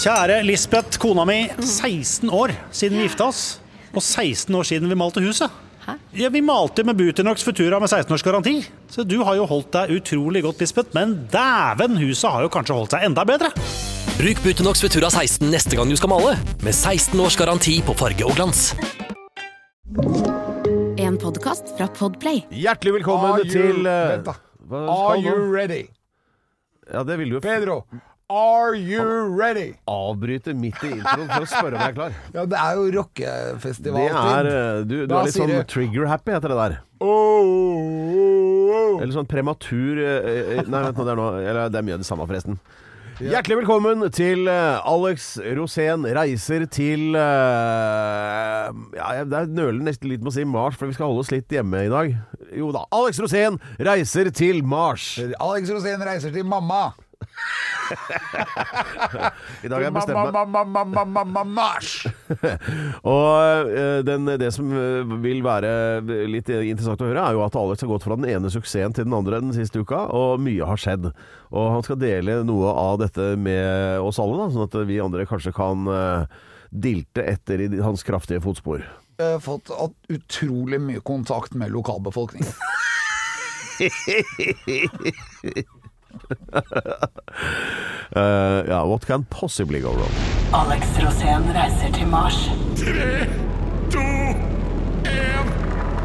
Kjære Lisbeth, kona mi, 16 år siden vi gifta oss, og 16 år siden vi malte huset. Hæ? Ja, vi malte med Buteinox Futura med 16 års garanti. Så du har jo holdt deg utrolig godt, Lisbeth, men dæven, huset har jo kanskje holdt seg enda bedre. Bruk Buteinox Futura 16 neste gang du skal male, med 16 års garanti på farge og glans. En podcast fra Podplay. Hjertelig velkommen til Vent da. Are you ready? Ja, det vil du jo Pedro, are you ready? avbryte midt i introen for å spørre om jeg er klar. Ja, det er jo rockefestival. Det er, du Da er litt sier sånn du- trigger-happy heter det der. Oh. Eller sånn prematur Nei, vent nå, det er noe Eller det er mye av det samme forresten. Hjertelig velkommen til Alex Rosén reiser til ja, det er nølen nesten litt med å si Mars, for vi skal holde oss litt hjemme i dag. Jo da, Alex Rosén reiser til Mars. Alex Rosén reiser til mamma. I dag har jeg bestemt meg. Mars. Og det som vil være litt interessant å høre, er jo at Alex har gått fra den ene suksessen til den andre den siste uka, og mye har skjedd. Og han skal dele noe av dette med oss alle, da, sånn at vi andre kanskje kan dilte etter i hans kraftige fotspor. Jeg har fått utrolig mye kontakt med lokalbefolkningen. Ja, what can possibly go wrong? Alex Rosén reiser til Mars. 3, 2, 1.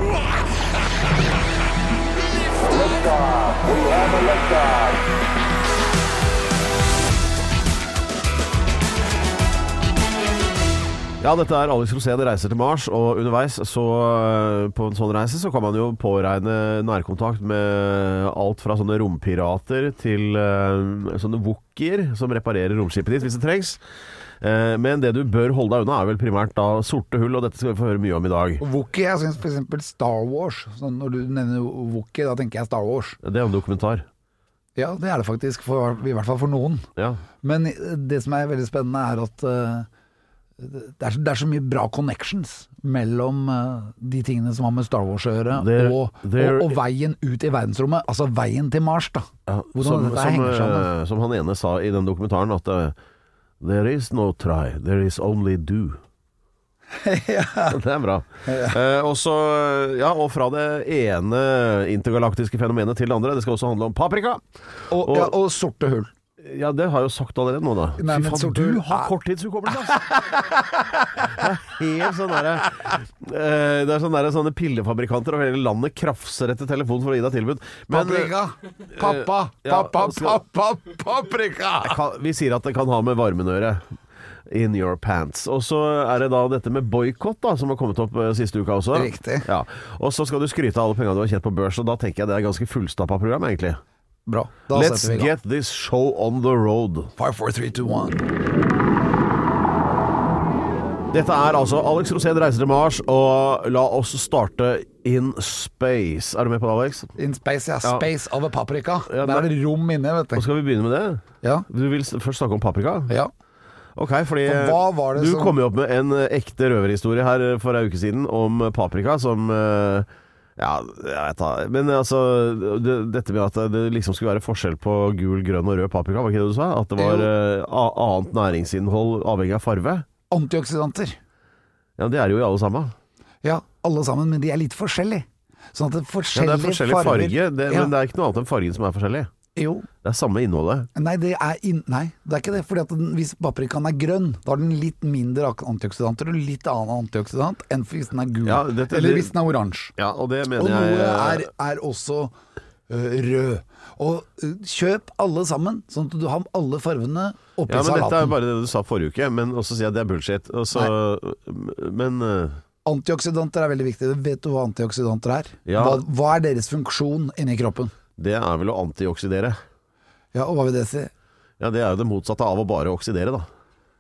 Ja, dette er Alex Rosén reiser til Mars, og underveis så, på en sånn reise så kan man jo påregne nærkontakt med alt fra sånne rompirater til sånne wookier som reparerer romskipet ditt hvis det trengs. Men det du bør holde deg unna er vel primært da sorte hull, og dette skal vi få høre mye om i dag. Wookie, jeg synes for eksempel Star Wars. Så når du nevner Wookie, da tenker jeg Star Wars. Det er en dokumentar. Ja, det er det faktisk, i hvert fall for noen. Ja. Men det som er veldig spennende er at det er så mye bra connections mellom de tingene som har med Star Wars å gjøre, og veien ut i verdensrommet, altså veien til Mars da. Ja, Hvordan dette henger sammen. som han ene sa i den dokumentaren, at there is no try, there is only do. Ja. Det er bra. Og og fra det ene intergalaktiske fenomenet til det andre. Det skal også handle om paprika. Og sorte hull. Ja, det har jeg jo sagt allerede nå da. Nei, Fy faen, du har korttidshukommelse, altså. Det er helt sånn det er sånne pillefabrikanter over hele landet krafser etter telefonen for å gi deg tilbud. Men, paprika! Paprika! vi sier at det kan ha med varmen å gjøre. In your pants. Og så er det da dette med boykott da, som har kommet opp siste uka også. Riktig. Ja. Og så skal du skryte av alle pengene du har tjent på børs, og da tenker jeg det er ganske fullstappa program egentlig. Bra. Da Let's setter vi i gang. get this show on the road. 5, 4, 3, 2, 1. Dette er altså Alex Rosén reiser til Mars, og la oss starte in space. Er du med på det, Alex? In space, ja. Space over paprika. Ja, Der er det rom inne, vet Og du. skal vi begynne med det? Ja. Du vil først snakke om paprika? Ja. Ok, fordi For hva var det du som- kom jo opp med en ekte røverhistorie her for en uke siden om paprika som ja, jeg vet da. Men altså dette med at det liksom skulle være forskjell på gul, grønn og rød paprika, var ikke det du sa? At det var annet næringsinnhold avhengig av farve? Antioksidanter. Ja, det er jo i alle sammen. Ja, alle sammen, men de er litt forskjellige. Sånn at det er Ja, forskjellige det er forskjellig farger. farge, men det er ikke noe annet enn fargen som er forskjellig. Jo. Det er samme innholdet. Nei, det er ikke det. Fordi at hvis paprikaen er grønn, da har den litt mindre antioksidanter og litt annen antioxidant enn hvis den er gul. Ja, eller hvis den er oransje. Ja, og det mener Og noe jeg er også rød. Og kjøp alle sammen, sånn at du har alle farvene oppi Ja, men dette er salaten. jo bare det du sa forrige uke, men også sier jeg at det er bullshit. Og så, men Antioksidanter er veldig viktig. Vet du hva antioksidanter er? Ja. Hva er deres funksjon inni kroppen? det er vel å antioksidere. Ja, og hva vil det si? Ja, det er jo det motsatte av å bare oksidere, da.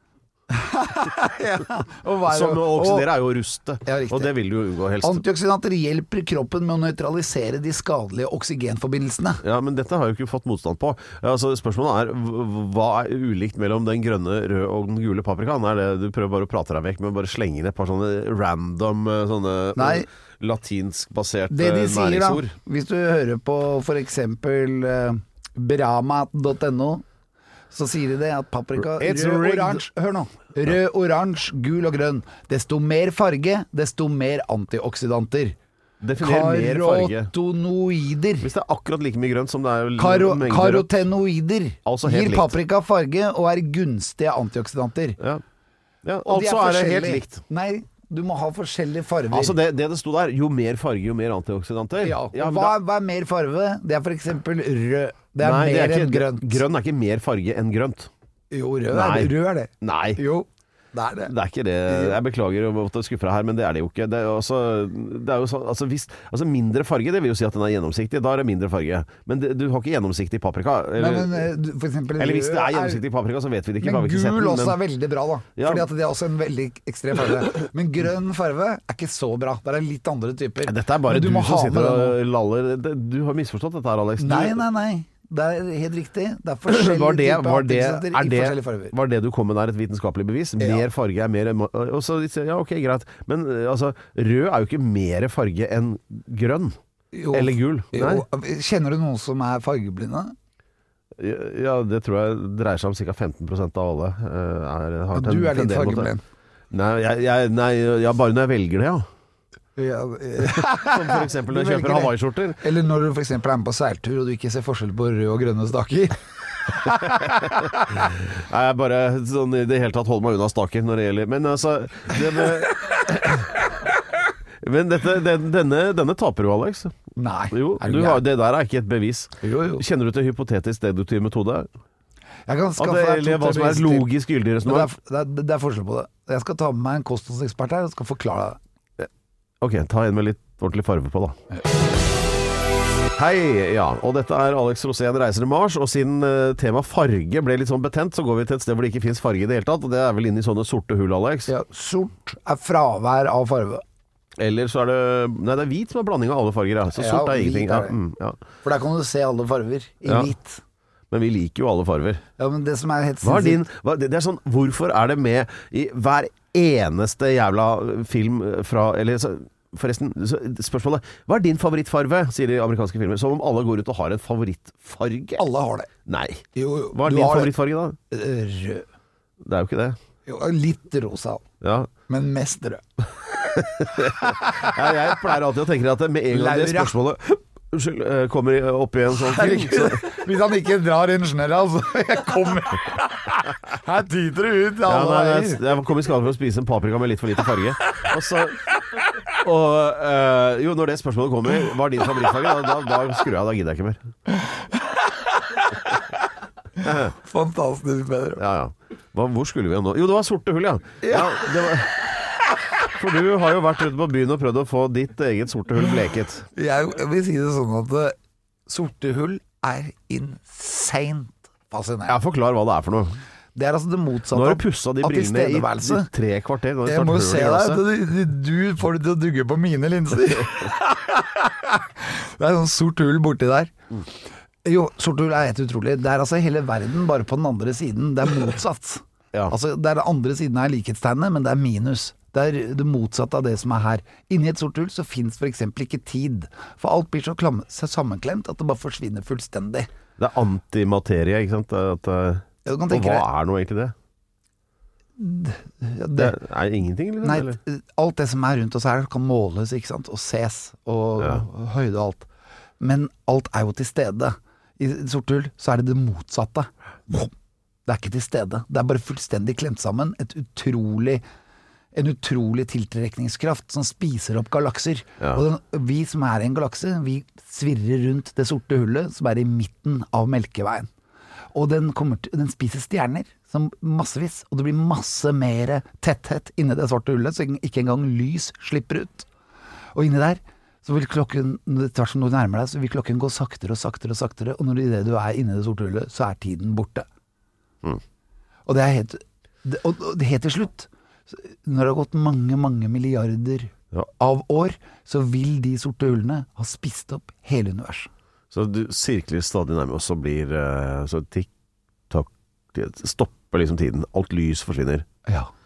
Og hva er Som det? å oksidere er jo å ruste, Ja, riktig. og det vil du jo unngå helst. Antioksidanter hjelper kroppen med å nøytralisere de skadelige oksygenforbindelsene. Ja, men dette har jo ikke fått motstand på. Altså, spørsmålet er, hva er ulikt mellom den grønne, røde og den gule paprikaen? Er det du prøver bare å prate deg vekk med å bare slenge inn et par sånne random sånne latinsk-baserte Det de sier da, næringsord? hvis du hører på for eksempel brama.no, så sier de det at paprika, It's rød, rigged. oransje, hør nå, rød, oransje, gul og grønn, desto mer farge, desto mer antioksidanter. Definer mer farge. Karotonoider. Hvis det er akkurat like mye grønt som det er mengder rødt. Karotenoider Altså helt gir likt. paprika farge og er gunstige antioksidanter. Ja, Og de altså er det helt forskjellige. likt. Nei, du må ha forskjellige farger. Altså det sto der, jo mer farge, jo mer antioksidanter. Ja, men hva er mer farge? Det er for eksempel rød. Det er Nei, mer ikke, enn grønt. Grønn er ikke mer farge enn grønt. Jo, rød Nei. er det. Nei, Jo, det er det. det er ikke det. Jeg beklager å måtte skuffe deg her, men det er det jo ikke. Det er jo sånn, altså mindre farge, det vil jo si at den er gjennomsiktig. Da er det mindre farge. Men du har ikke gjennomsiktig paprika. For eksempel Eller hvis det rød er gjennomsiktig paprika, så vet vi det ikke. Men har vi ikke sett gul den, også er veldig bra, da. Ja. Fordi at det er også en veldig ekstrem farge. Men grønn farge er ikke så bra. Det er litt andre typer. Dette er bare Men du må som ha sitter med og det nå. laller. Du har misforstått dette her, Alex. Nei. Det er helt riktig. Det er forskjellige typer antioksidanter i forskjellige farger. Var det du kom med der et vitenskapelig bevis? Mer farge er mer og så sier jeg, ja, ok, greit. Men altså, rød er jo ikke mer farge enn grønn. Jo, Eller gul. Nei. Kjenner du noen som er fargeblinde? Ja, det tror jeg dreier seg om ca. 15% av alle. Du er litt fargeblind. Nei, bare når jeg velger det, ja. Ja, Som for eksempel når jeg kjøper Hawaii-skjorter. eller når du for eksempel er med på seiltur og du ikke ser forskjell på røde og grønne staker. Nei, jeg bare sånn, i det hele tatt holder meg unna staker når det gjelder. Men altså Men denne taper du, Alex. Nei. Jo, det der er ikke et bevis. Jo. Kjenner du til hypotetisk deduktiv metode? Jeg kan skaffe deg Eller hva som er et logisk gyldig Men resonnement? det er forskjell på det. Jeg skal ta med meg en kostholdsekspert her og skal forklare det. Ok, ta en med litt ordentlig farve på, da. Hei, ja, og dette er Alex Rosén reiser til Mars, og siden tema farge ble litt sånn betent, så går vi til et sted hvor det ikke finnes farge i det hele tatt, og det er vel inne i sånne sorte hull, Alex? Ja, sort er fravær av farve. Eller så er det Nei, det er hvit som er blanding av alle farger, ja. Så Ja, sort er hvit ingenting. er det. Ja. For der kan du se alle farver i Ja. hvit. Men vi liker jo alle farver. Ja, men det som er helt Hva er din, sinnssykt det er sånn, hvorfor er det med i hver eneste jævla film fra eller, forresten, spørsmålet hva er din favorittfarve, sier de amerikanske filmer. Som om alle går ut og har en favorittfarge. Alle har det. Nei. Jo, Hva er du din har det. favorittfarge da? Rød. Det er jo ikke det. Jo, litt rosa, Ja. men mest rød. Ja, jeg pleier alltid å tenke at med en gang det Laura. spørsmålet kommer opp i en sånn film så, Hvis han ikke drar ingeniøret, altså. Jeg kommer. Her tyter det ut. ja, Alle nei, veier. jeg kom i skade for å spise en paprika med litt for lite farge. Og så jo, når det spørsmålet kommer, hva er din favorittfarge? Da skrur jeg av, da gidder jeg ikke mer. Fantastisk bedre. Ja. Hvor skulle vi nå? Jo, det var sorte hull, ja. Det var, for du har jo vært ute på byen og prøvd å få ditt eget sorte hull bleket. Jeg vil si det sånn at sorte hull er insane fascinerende. Ja, forklar hva det er for noe. Det er altså det motsatte Nå har du pusset de av brillene tilstedeværelse. i 3 kvarter. Nå har Jeg det må jo snart se hull i glasset. deg. Du får det til å dugge på mine linser. Det er sånn sort hull borti der. Jo, sort hull er helt utrolig. Det er altså hele verden bare på den andre siden. Det er motsatt. Ja. Altså, det er den andre siden er likhetstegnet, men det er minus. Det er det motsatte av det som er her. Inni et sort hull så finnes for eksempel ikke tid. For alt blir så sammenklemt at det bare forsvinner fullstendig. Det er antimaterie, ikke sant? Ja, du kan Og tenke hva deg- er nå egentlig det? Ja, Det er ingenting, liksom? Nei, Eller? alt det som er rundt oss her kan måles, ikke sant, og ses, og høyde og alt. Men alt er jo til stede. I et sort hull så er det det motsatte. Det er ikke til stede. Det er bare fullstendig klemt sammen. En utrolig tiltrekningskraft som spiser opp galakser. Ja. Og vi som er i en galakse, vi svirrer rundt det sorte hullet som er i midten av Melkeveien. Og den spiser stjerner som massevis, og det blir masse mer tetthet inni det svarte hullet, så ikke engang lys slipper ut. Og inni der så vil klokken, tvers som du nærmer deg, så vil klokken gå saktere og saktere og saktere, og når du er inni det sorte hullet, så er tiden borte. Og det er helt til slutt, når det har gått mange, mange milliarder av år, så vil de sorte hullene ha spist opp hele universet. Så du sirkler stadig nærmere, og så blir så tikk-takk stopper liksom tiden. Alt lys forsvinner. Ja.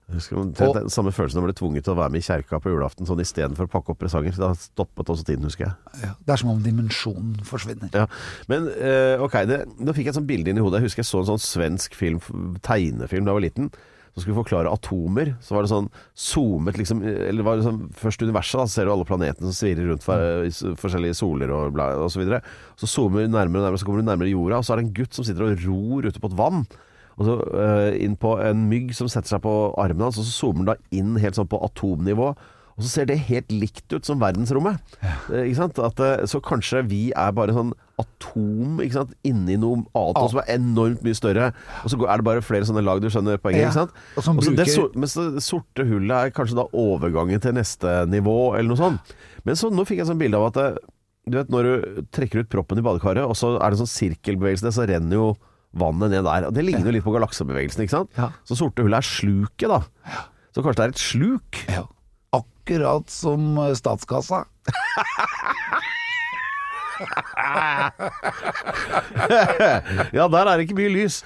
Jeg husker den samme følelsen når ble tvunget til å være med i kjerka på julaften, sånn i stedet for å pakke opp presanger. Da stoppet også tiden, husker jeg. Ja, det som om dimensjonen forsvinner. Ja, men ok, nå fikk jeg et sånt bilde inn i hodet. Jeg husker jeg så en sånn svensk tegnefilm da jeg var liten. Så skulle vi forklare atomer, så var det sånn zoomet liksom, eller var det sånn, først universet da, så ser du alle planetene som svirrer rundt forskjellige soler og så videre. Så zoomer du nærmere og nærmere, så kommer du nærmere jorda, og så er det en gutt som sitter og ror ute på et vann, og så inn på en mygg som setter seg på armen hans, og så zoomer han da inn helt sånn på atomnivå, og så ser det helt likt ut som verdensrommet. Ikke sant? Så kanskje vi er bare sånn atom, ikke sant? Inni noe atom som er enormt mye større. Og så er det bare flere sånne lag, du skjønner poenget, ikke sant? Mens det sorte hullet er kanskje da overgangen til neste nivå, eller noe sånt. Men så nå fikk jeg sånn bilde av at, du vet, når du trekker ut proppen i badekaret, og så er det sånn sirkelbevegelse, så renner jo vannet ned der. Og det ligner jo litt på galaksebevegelsen, ikke sant? Ja. Så sorte hullet er sluket da. Så kanskje det er et sluk? Ja. Akkurat som statskassa. Ja, der er det ikke mye lys.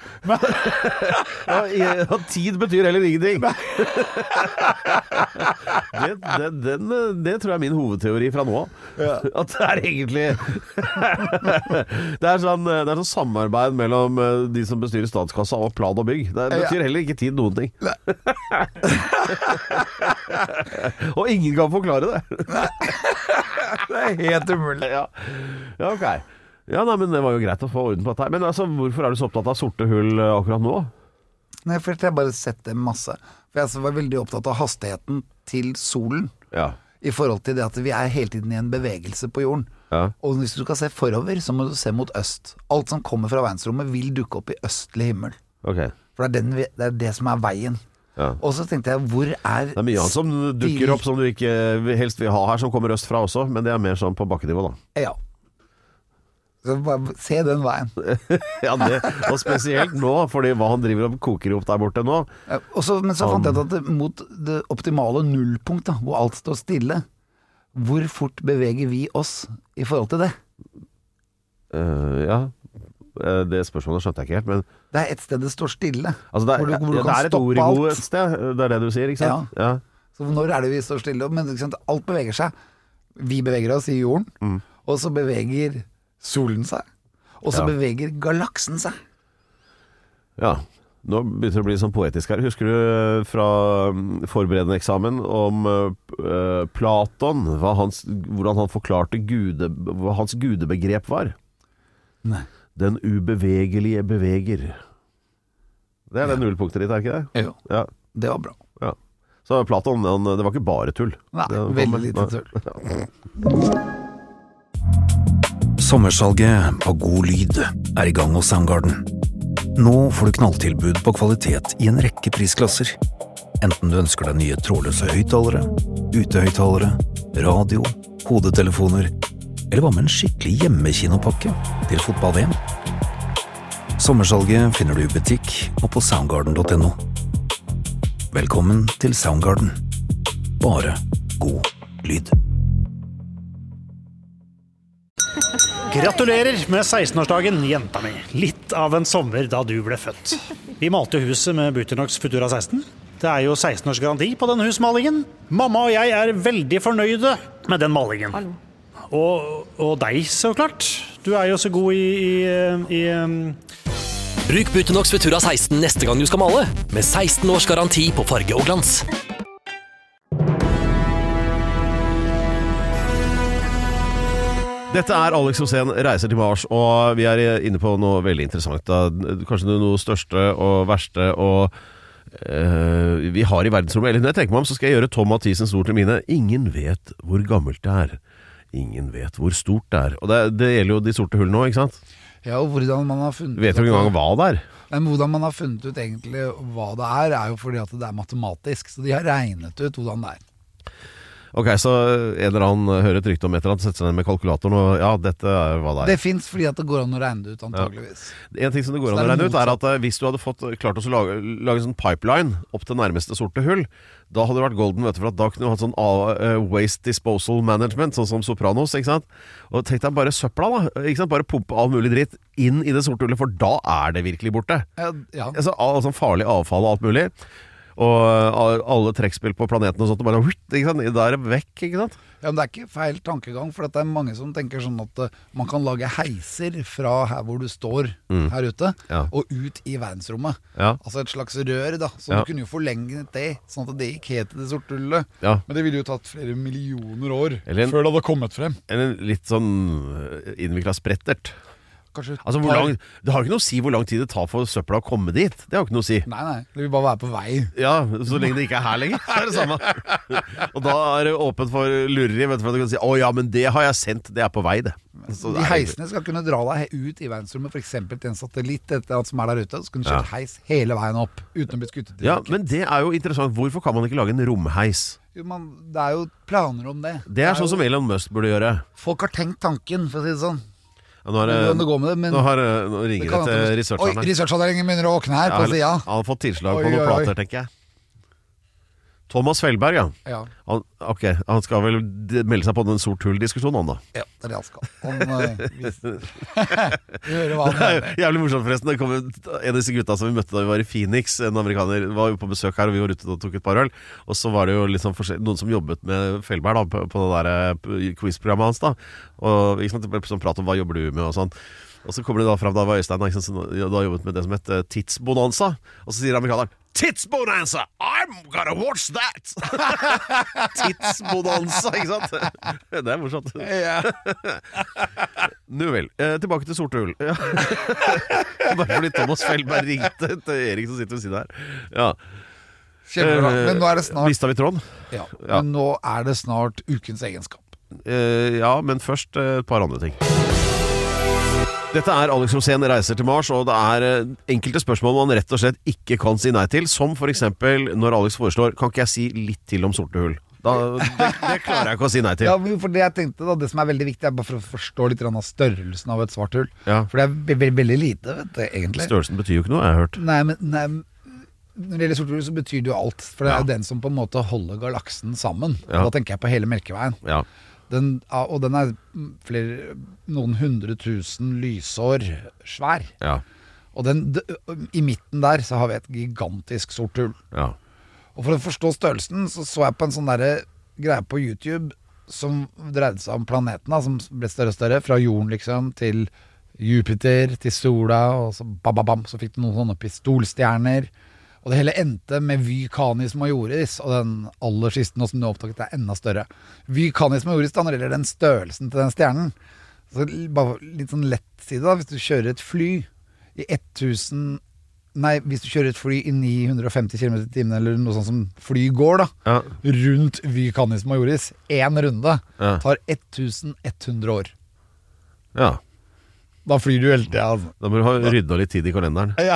Ja, tid betyr heller ingenting. Det tror jeg er min hovedteori fra nå. At det er egentlig det er sånn samarbeid mellom de som bestyrer statskassa og plan og bygg. Det betyr heller ikke tid noen ting. Og ingen kan forklare det. Det er helt umulig. Ja, ok. Ja, nei, men det var jo greit å få orden på dette her. Men altså, hvorfor er du så opptatt av sorte hull akkurat nå? Nei, for jeg har bare sett det masse. For jeg var veldig opptatt av hastigheten til solen. Ja. I forhold til det at vi er hele tiden i en bevegelse på jorden. Ja. Og hvis du skal se forover, så må du se mot øst. Alt som kommer fra verdensrommet vil dukke opp i østlig himmel. Ok. For det er det som er veien. Ja. Og så tenkte jeg, hvor er det er mye annet som dukker opp som du ikke helst vil ha her, som kommer øst fra også, men det er mer sånn på bakkenivå da. Ja. Så bare se den veien. Ja, og spesielt nå, fordi hva han driver og koker opp der borte nå. Ja, men så fant jeg ut at mot det optimale nullpunkt da, hvor alt står stille, hvor fort beveger vi oss i forhold til det? Ja, det spørsmålet skjønte jeg ikke helt, men det er et sted det står stille. Altså det er et origo et sted, det er det du sier, ikke sant? Ja. Så når er det vi står stille? Men ikke sant? Alt beveger seg. Vi beveger oss i jorden, og så beveger solen seg, og så beveger galaksen seg. Ja, nå begynner det å bli sånn poetisk her. Husker du fra forberedende eksamen om Platon, hvordan han forklarte hva hans gudebegrep var? Nei. Den ubevegelige beveger. Det er det nullpunktet ditt, er ikke det? Jo, ja. Det var bra. Ja. Så Platon, det var ikke bare tull. Nei, veldig lite tull. Sommersalget på God Lyd er i gang hos Soundgarden. Nå får du knalltilbud på kvalitet i en rekke prisklasser. Enten du ønsker deg nye trådløse høyttalere, utehøyttalere, radio, hodetelefoner, eller hva med en skikkelig hjemmekinopakke til fotball-VM? Sommersalget finner du i butikk og på soundgarden.no. Velkommen til Soundgarden. Bare god lyd. Gratulerer med 16-årsdagen, jenta mi. Litt av en sommer da du ble født. Vi malte huset med Buternox Futura 16. Det er jo 16 års garanti på denne husmalingen. Mamma og jeg er veldig fornøyde med den malingen. Hallo. Og deg, så klart. Du er jo så god i Bruk Buternox Futura 16 neste gang du skal male, med 16 års garanti på farge og glans. Dette er Alex Rosén reiser til Mars, og vi er inne på noe veldig interessant. Kanskje noe største og verste vi har i verdensrommet. Eller når jeg tenker meg om, så skal jeg gjøre Tom Mathisens ord til mine. Ingen vet hvor gammelt det er. Ingen vet hvor stort det er. Og det gjelder jo de sorte hullene nå, ikke sant? Ja, og hvordan man har funnet vet du ikke engang hva det er? Men hvordan man har funnet ut egentlig hva det er jo fordi at det er matematisk. Så de har regnet ut hvordan det er. Ok, så en eller annen hører et rykte om et eller annet, setter seg ned med kalkulatoren, og ja, dette er hva det er. Det finnes fordi at det går an å regne det ut, antageligvis. Ja. En ting som det går an å regne ut er at hvis du hadde klart å lage en sånn pipeline opp til nærmeste sorte hull, da hadde det vært golden, vet du, for at da kunne du hatt sånn waste disposal management, sånn som Sopranos, ikke sant? Og tenk deg bare søpla da, ikke sant? Bare pumpe all mulig dritt inn i det sorte hullet, for da er det virkelig borte. Ja. Altså farlig avfall og alt mulig. Og alle trekkspill på planeten og sånt, bare, ikke sant? Da det vekk, ikke sant? Ja, men det ikke feil tankegang, for det mange som tenker sånn at man kan lage heiser fra her hvor du står her ute, og ut i verdensrommet. Altså et slags rør da, så du kunne jo forlenge det, sånn at det gikk helt til det sorte hullet. Men det ville jo tatt flere millioner år før det hadde kommet frem. Eller litt sånn innviklet sprettert. Kanskje altså, det har ikke noe å si hvor lang tid det tar for søpla å komme dit. Det har ikke noe å si. Nei, det vil bare være på vei. Ja, så lenge det ikke her lenger, så det samme. Og da det åpent for lureri, vet du, for at du kan si, ja, men det har jeg sendt, det på vei det. Så de heisene skal kunne dra deg ut i verdensrommet, for eksempel til en satellitt som der ute, så kunne du kjøre heis hele veien opp, uten å bli skuttet til. Ja, men det jo interessant. Hvorfor kan man ikke lage en romheis? Jo, det jo planer om det. Det sånn som Elon Musk burde gjøre. Folk har tenkt tanken, for å si det sånn. Ja, nå ringer det til researcherne. Oi, researchavdelingen begynner å åkne her på siden. Han har fått tilslag på noen plater, tenker jeg. Thomas Fellberg, han skal vel melde seg på den sort hull-diskusjonen, han da. Ja, det det han skal. Vi hører hva han mener. Jævlig morsomt forresten. Det kom en av disse gutta som vi møtte da vi var i Phoenix. En amerikaner var jo på besøk her, og vi var ute og tok et par øl. Og så var det jo liksom noen som jobbet med Fellberg da, på det der quiz-programmet hans da. Og det ble sånn prat om hva jobber du med og sånn. Og så kommer det da frem, da var Øystein som da jobbet med det som het Tidsbonanza. Og så sier amerikaneren, Tidsbonanza, I'm gonna watch that. Tidsbonanza, ikke sant? Det morsomt. Nå vel, tilbake til sorte hull. Bare fordi Thomas Fellberg ringte til Erik som sitter ved siden her. Ja. Kjempebra, men nå det snart Mistet vi tråden? Ja, men nå det snart ukens egenskap. Ja, men først et par andre ting. Dette Alex Rosén reiser til Mars, og det enkelte spørsmål man rett og slett ikke kan si nei til, som for eksempel når Alex foreslår, kan ikke jeg si litt til om sorte hull? Det klarer jeg ikke å si nei til. Ja, for det jeg tenkte da, det som veldig viktig bare for å forstå litt av størrelsen av et svart hull. For det veldig lite, vet du, egentlig. Størrelsen betyr jo ikke noe, jeg har hørt. Nei, når det gjelder sorte hull så betyr det jo alt, for det jo den som på en måte holder galaksen sammen. Da tenker jeg på hele Melkeveien. Ja. Og den noen 100 000 lysår svær. Ja. Og i midten der så har vi et gigantisk sort hull. Ja. Og for å forstå størrelsen så jeg på en sånn der greie på YouTube som dreide seg om planeten da, som ble større og større, fra jorden liksom til Jupiter, til sola, og så bam, så fikk du noen sånne pistolstjerner. Og det hele endte med Vy Canis Majoris, og den aller siste nå som du har opptaket enda større. Vy Canis Majoris da, når det gjelder den størrelsen til den stjernen, så bare litt sånn lett side da, hvis du kjører et fly i hvis du kjører et fly i 950 km i timen, eller noe sånt som fly går da, rundt Vy Canis Majoris, en runde, tar 1100 år. Ja. Da flyr du hele tiden. Altså. Da må du ha ryddet litt tid i kalenderen. Ja.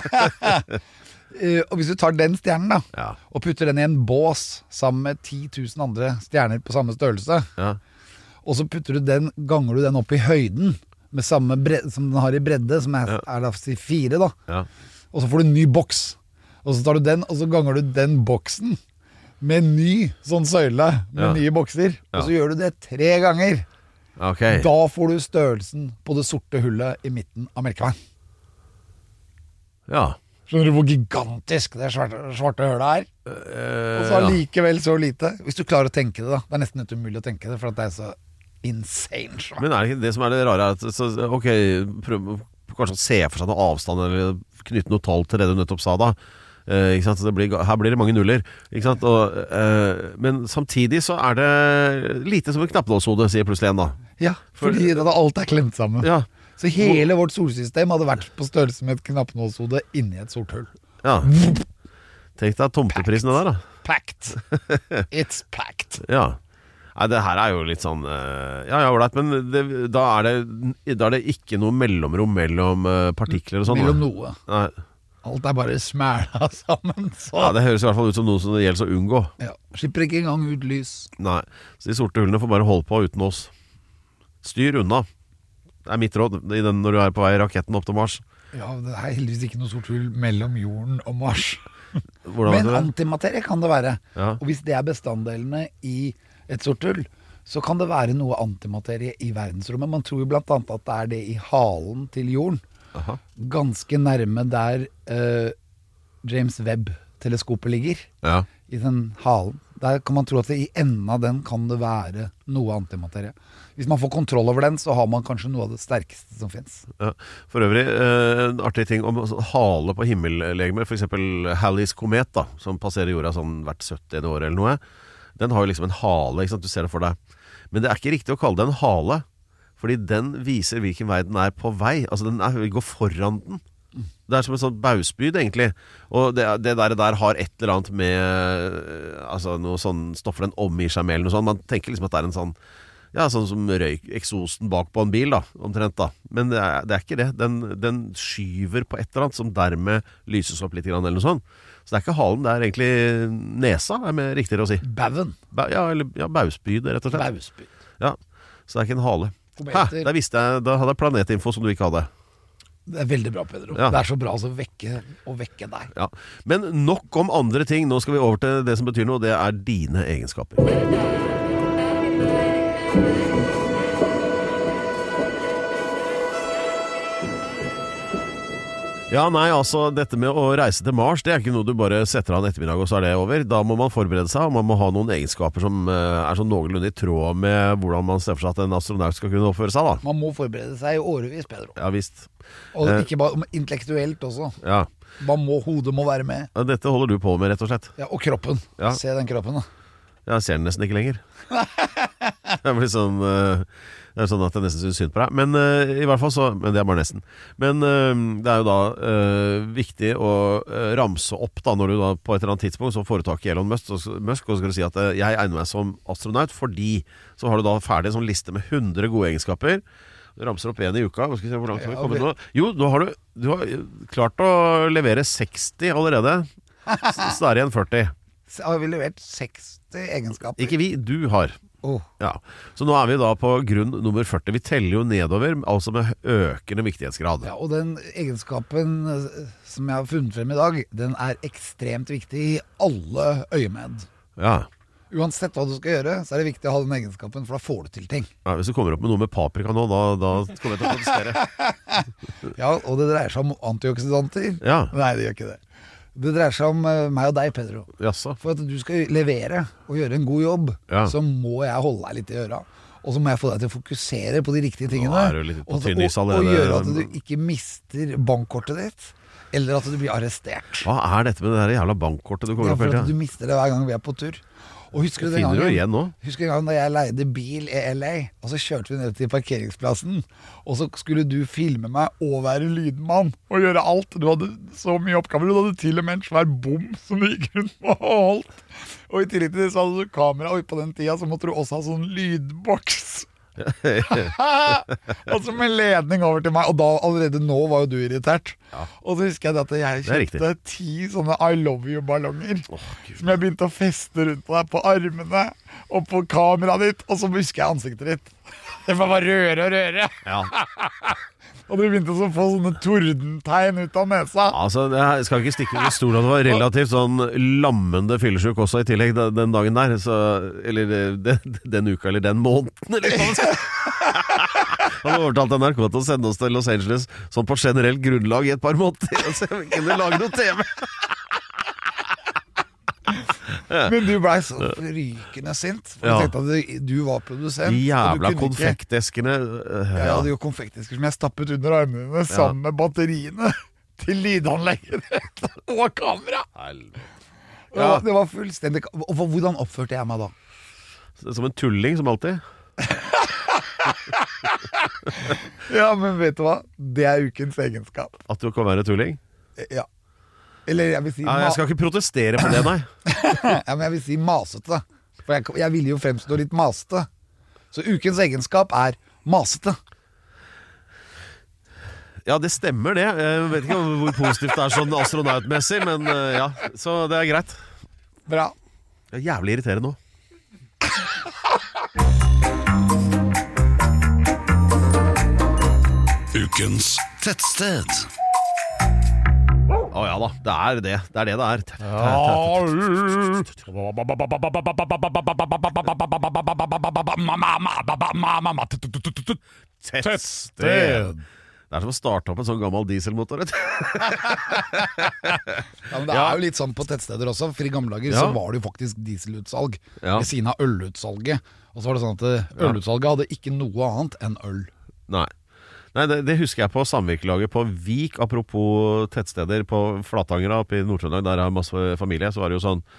Og hvis du tar den stjernen da og putter den i en bås sammen med 10 000 andre stjerner på samme størrelse, og så ganger du den opp i høyden med samme bredde som den har i bredde, som da 4 da, og så får du en ny boks, og så tar du den, og så ganger du den boksen med en ny sånn søyle med nye bokser, og så gjør du det 3 ganger. Da får du størrelsen på det sorte hullet i midten av Melkeveien. Ja. Skjønner du hvor gigantisk det svarte hølet og så likevel så lite. Hvis du klarer å tenke det da. Det nesten ikke umulig å tenke det, for at det så insane svart. Men ikke det som det rare prøv kanskje å se for seg noe avstand, eller knytte noe tall til det du nettopp sa da. Ikke sant? Her blir det mange nuller, ikke sant? Men samtidig så det lite som en knappnålshode, sier plutselig en da. Ja, fordi alt klemt sammen. Ja. Så hele vårt solsystem hadde vært på størrelse med et knappnålshode inni et sort hull. Ja. Tenk deg tomteprisene der da. Packed. It's packed. Ja. Nei, det her jo litt sånn ålreit, men da det ikke noe mellomrom mellom partikler og sånn. Mellom noe. Nei. Alt bare smæla sammen. Så. Ja, det høres i hvert fall ut som noe som det gjelder å unngå. Ja, slipper ikke engang ut lys. Nei, så de sorte hullene får bare holde på uten oss. Styr unna. Det mitt råd når du på vei i raketten opp til Mars. Ja, det heldigvis ikke noe sort hull mellom jorden og Mars. Men antimaterie kan det være. Ja. Og hvis det bestanddelene i et sort hull, så kan det være noe antimaterie i verdensrommet. Man tror jo blant annet at det det i halen til jorden. Aha. Ganske nærme der James Webb teleskopet ligger, Ja. I den halen. Der kan man tro at I enden av den kan det være noe antimaterie. Hvis man får kontroll over den, så har man kanskje noe av det sterkeste som finnes. Ja. For øvrig, en artig ting om hale på himmellegemer, for eksempel Halley's komet, da, som passerer jorda sånn hvert 70. år eller noe. Den har jo liksom en hale, ikke sant? Du ser det for deg. Men det ikke riktig å kalle det en hale, fordi den viser hvilken vei den på vei. Altså den går foran den. Det som en sånn bausbyd egentlig. Og det der har et eller annet med altså noe sånn stoffer den omgir seg med eller noe sånt. Man tenker liksom at det en sånn, ja, sånn som røyk, eksosen bak på en bil da, omtrent da. Men det ikke det. Den skyver på et eller annet som dermed lyses opp litt grann eller noe sånt. Så det ikke halen, det egentlig nesa, mer riktigere å si. Bauen. Bausbyd, rett og slett. Bausbyd. Ja, så det ikke en hale. Der visste jeg, da hadde jeg planetinfo som du ikke hadde. Det veldig bra, Pedro. Ja. Det så bra å vekke deg. Ja. Men nok om andre ting. Nå skal vi over til det som betyr noe. Det dine egenskaper. Ja, nei, altså dette med å reise til Mars, det ikke noe du bare setter av en ettermiddag og så det over. Da må man forberede seg, og man må ha noen egenskaper som sånn noenlunde I tråd med hvordan man ser for seg at en astronaut skal kunne oppføre seg da. Man må forberede seg I årevis, Pedro. Ja, visst. Og ikke bare intellektuelt også. Ja. Hodet må være med. Ja, dette holder du på med, rett og slett. Ja, og kroppen. Ja. Se den kroppen da. Jeg ser den nesten ikke lenger. Det blir sånn det sånn at jeg nesten synes synd på deg. Men I hvert fall så, men det bare nesten. Men det jo da viktig å ramse opp da, når du da på et eller annet tidspunkt så får du tak I Elon Musk, og så skal du si at jeg egner meg som astronaut, fordi så har du da ferdig en sånn liste med 100 gode egenskaper. Du ramser opp en I uka. Skal vi se hvor langt har vi kommet nå? Jo, du har klart å levere 60 allerede. Så det igjen 40. Så har vi levert 60 egenskaper. Ikke vi, du har. Ja. Så nå vi da på grunn nummer 40. Vi teller jo nedover, altså med økende viktighetsgrad. Ja, og den egenskapen som jeg har funnet frem I dag, den ekstremt viktig I alle øyemed. Ja. Uansett hva du skal gjøre, så det viktig å ha den egenskapen, for da får du til ting. Ja, hvis du kommer opp med noe med paprika nå, da kommer jeg til å protestere. Ja, og det dreier seg om antioksidanter. Ja. Nei, det gjør ikke det. Det dreier seg om meg og deg, Pedro. Jaså. For at du skal levere og gjøre en god jobb, så må jeg holde deg litt I øra. Og så må jeg få deg til å fokusere på de riktige tingene. Og gjøre at du ikke mister bankkortet ditt, eller at du blir arrestert. Hva dette med det her jævla bankkortet du kommer opp hele tiden? For at du mister det hver gang vi på tur. Og husker du finner du igjen nå? Husker en gang da jeg leide bil I LA, og så kjørte vi ned til parkeringsplassen, og så skulle du filme meg og være lydmann og gjøre alt. Du hadde så mye oppgaver, du hadde til og med en svær bom som du gikk rundt og holdt. Og I tillegg til det så hadde du kamera, og på den tida så måtte du også ha sånn lydboks. Altså med ledning over til meg. Og da allerede nå var jo du irritert. Og så husker jeg at jeg kjøpte 10 sånne I love you ballonger som jeg begynte å feste rundt på deg på armene og på kameraet ditt. Og så husker jeg ansiktet ditt. Det var bare røre og røre. Ja. Og du begynte å få sånne tordentegn ut av nesa. Altså, jeg skal ikke stikke under stolen at det var relativt sånn lammende fyllesjuk også I tillegg den dagen der, så, eller den uka eller den måneden, eller hva man skal. Han har overtalt NRK til å sende oss til Los Angeles sånn på generelt grunnlag I et par måneder, og så kunne lage noe TV. Men du ble så rykende sint, for jeg tenkte at du var produsent. De jævla konfekteskene. Ja, det jo konfektesker som jeg stappet under armene dine sammen med batteriene til lydanlegget og kamera. Ja, det var fullstendig. Og hvordan oppførte jeg meg da? Som en tulling, som alltid. Ja, men vet du hva? Det ukens egenskap. At du kan være tulling? Ja. Eller jeg vil si jeg skal ikke protestere på det, nei. Ja, men jeg vil si masete. For jeg vil jo fremstå litt masete. Så ukens egenskap masete. Ja, det stemmer det. Jeg vet ikke hvor positivt det sånn astronautmessig, men ja, så det greit. Bra. Det jævlig irriterende nå. Ukens tettsted. Ja da, det det. Det det det Tettsted. Det som å starte opp en sånn gammel dieselmotor. Men det jo litt sånn på tettsteder også. For i gamle dager så var det jo faktisk dieselutsalg ved siden av ølutsalget. Og så var det sånn at ølutsalget hadde ikke noe annet enn øl. Nei, det husker jeg på samvirkelaget på Vik. Apropos tettsteder på Flatangera oppe i Nord-Trøndelag, der jeg har masse familie. Så var det jo sånn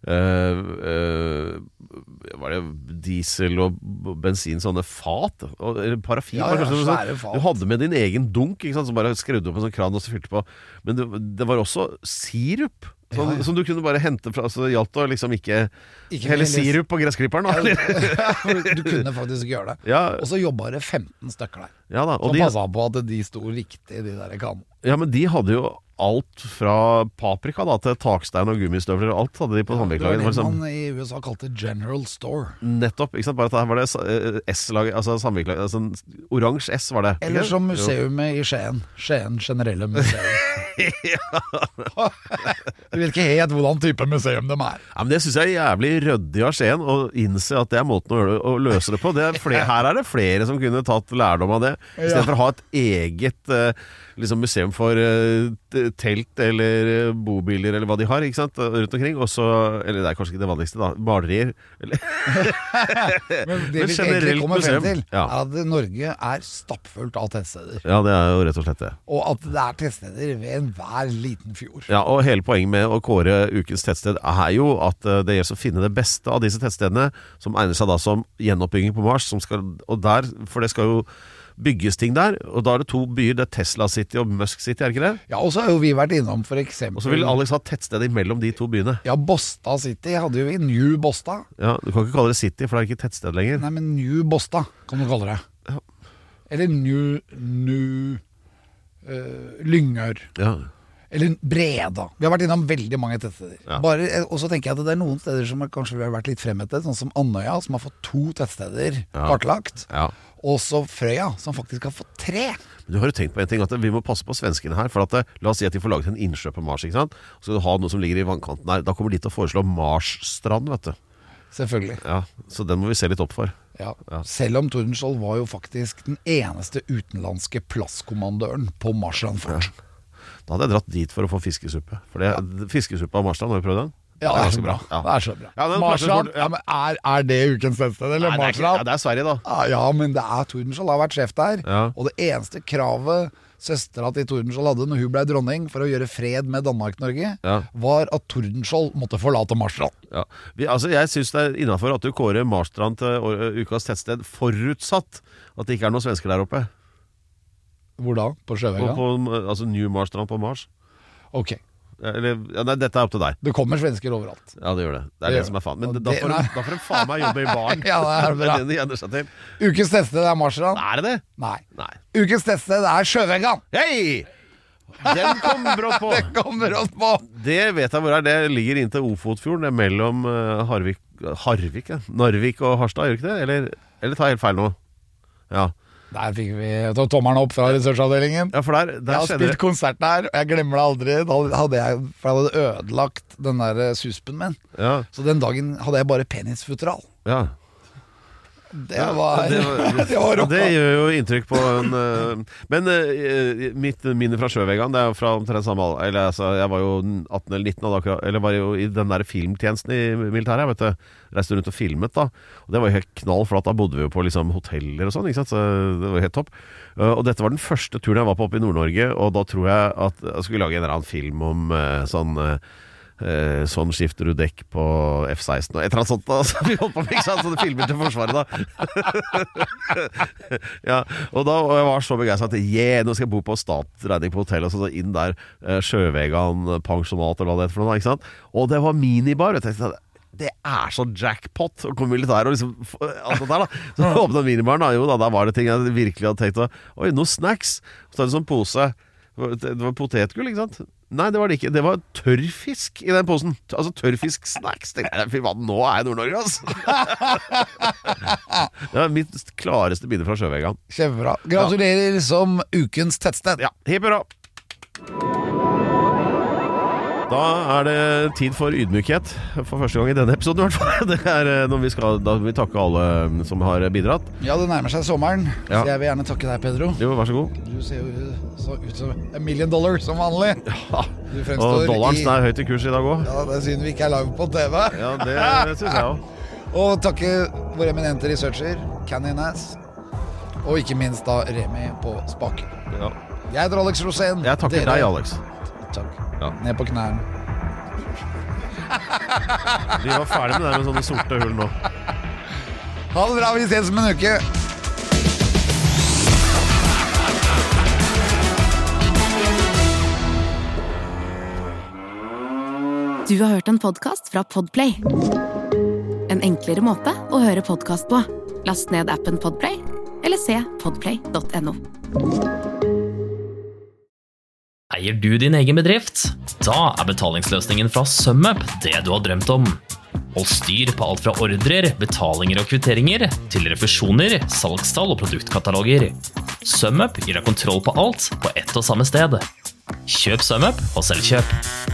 var det diesel og bensin, sånne fat og parafin, svære fat. Du hadde med din egen dunk, ikke sant, som bare skrudde opp en sånn kran og så fylte på. Men det var også sirup som du kunne bare hente fra. Så det gjaldt å liksom ikke helle sirup på gressklipperen. Du kunne faktisk gjøre det. Og så jobbet det 15 stykker der som passet på at de sto riktig, de der kannene. Ja, men de hadde jo alt fra paprika til takstein og gummistøvler. Alt hadde de på samvirkelaget. Det var det man i USA kalte General Store. Nettopp, ikke sant? Bare at her var det S-laget, altså samvirkelaget, altså oransje S var det. Eller som museumet i Skien. Skien generelle museum. Du vet ikke helt hvordan type museum de er. Ja, men det synes jeg jævlig røddig av Skien, å innse at det måten å løse det på. Her det flere som kunne tatt lærdom av det, i stedet for å ha et eget liksom museum for telt eller bobiler eller hva de har, ikke sant, rundt omkring. Også, eller det kanskje ikke det vanligste da, malerier. Men det vi egentlig kommer frem til at Norge stappfullt av tettsteder. Ja, det jo rett og slett det. Og at det tettsteder ved enhver liten fjord. Ja, og hele poenget med å kåre ukens tettsted jo at det gjelder å finne det beste av disse tettstedene, som egner seg da som gjenoppbygging på Mars, for det skal jo bygges ting der, og da det 2 byer, det Tesla City og Musk City, det ikke det? Ja, og så har jo vi vært innom for eksempel. Og så vil Alex ha tettsted imellom de 2 byene. Ja, Båstad City hadde jo vi, New Båstad. Ja, du kan ikke kalle det City, for det ikke tettsted lenger. Nei, men New Båstad kan du kalle det. Ja. Eller New Lyngør. Ja. Eller Breda. Vi har vært innom veldig mange tettsteder. Ja. Og så tenker jeg at det noen steder som kanskje har vært litt fremmettet, sånn som Andøya, som har fått 2 tettsteder kartlagt. Ja. Og så Frøya, som faktisk har fått 3. Du har jo tenkt på en ting, at vi må passe på svenskene her. For at la oss si at de får laget en innsjø på Mars, ikke sant? Så skal du ha noe som ligger i vannkanten der. Da kommer de til å foreslå Marsstrand, vet du. Selvfølgelig. Ja, så den må vi se litt opp for. Ja. Selv om Tordenskjold var jo faktisk den eneste utenlandske plasskommandøren på Marsstrand fort. Ja. Da hadde jeg dratt dit for å få fiskesuppe. For fiskesuppe av Marsstrand, har du prøvd den? Ja, det så bra. Ja. Det så bra. Ja, Marsstrand, men det ukens teststed, eller Marsstrand? Ja, det Sverige da. Ja, men det Tordenskjold har vært sjef der. Ja. Og det eneste kravet søstera til Tordenskjold hadde når hun ble dronning for å gjøre fred med Danmark-Norge, var at Tordenskjold måtte forlate Marsstrand. Ja. Jeg synes det innenfor at du kårer Marsstrand til ukas tettsted, forutsatt at det ikke noen svensker der oppe. Hvor da? På Sjøvega? Altså New Marsstrand på Mars. Ok. Nei, dette opp til deg. Det kommer svensker overalt. Ja, det gjør det. Det det som faen. Men da får de faen meg jobbe i baren. Ja, det bra. Det gjenner seg til. Ukens teststed Marsstrand. Det det? Nei. Ukens teststed Sjøvega. Hei! Den kom brått på. Den kom brått på. Det vet jeg hvor det ligger inn til Ofotfjorden. Det mellom Narvik og Harstad, gjør ikke det? Eller tar jeg helt feil nå? Ja. Der fikk vi tommeren opp fra ressursavdelingen. Ja, for der jeg har spilt konsert der, og jeg glemmer det aldri. Da hadde jeg ødelagt den der suspen min. Ja. Så den dagen hadde jeg bare penisfutteral. Ja. Det var rått. Det gjør jo inntrykk på en Men mitt minne fra Sjøvegan, det fra omtrent samme alder. Jeg var jo 18 eller 19, eller var jo i den der filmtjenesten i militæret, vet du. Reiste rundt og filmet da. Og det var jo helt knall, for da bodde vi jo på liksom hoteller og sånn, ikke sant? Så det var helt topp. Og dette var den første turen jeg var på oppe i Nord-Norge, og da tror jeg at jeg skulle lage en eller annen film om sånn skifter du dekk på F-16 og et eller annet sånt da. Så vi holdt på med ikke sant, sånne filmer til Forsvaret da. Ja, og jeg var så begeistret at nå skal jeg bo på statsregning på hotell, og så inn der Sjøvegan, pensjonat eller hva det heter for noe, ikke sant? Og det var minibar, vet du. Det så jackpot å komme militær og liksom alt det der da. Så åpnet minibaren da var det ting jeg virkelig hadde tenkt oi, noe snacks. Så det en sånn pose. Det var potetgull, ikke sant? Nei, det var det ikke. Det var tørrfisk i den posen. Altså tørrfisk-snacks. Fy faen, nå jeg i Nord-Norge, altså. Det var mitt klareste minne fra Sjøvegan. Kjempebra. Gratulerer som ukens tettsted. Ja, hipp hurra. Da det tid for ydmykhet for første gang i denne episoden I hvert fall. Det når da vil vi takke alle som har bidratt. Ja, det nærmer seg sommeren, så jeg vil gjerne takke deg, Pedro. Jo, vær så god. Du ser jo så ut som $1 million som vanlig. Ja, og dollaren høyt I kurs I dag også. Ja, det synd vi ikke live på TV. Ja, det synes jeg også. Og takke våre eminente researcher, Canny Nass, og ikke minst da Remi på spaken. Ja. Jeg heter Alex Rosén. Jeg takker deg, Alex. Takk. Ja. Ned på knærne. Vi var ferdig med det med sånne sorte hull nå. Ha det bra, vi ses om en uke. Du har hørt en podcast fra Podplay. En enklere måte å høre podcast på. Last ned appen Podplay, eller se podplay.no. Eier du din egen bedrift? Da betalingsløsningen fra SumUp det du har drømt om. Hold styr på alt fra ordrer, betalinger og kvitteringer, til refusjoner, salgstall og produktkataloger. SumUp gir deg kontroll på alt på ett og samme sted. Kjøp SumUp og selv kjøp.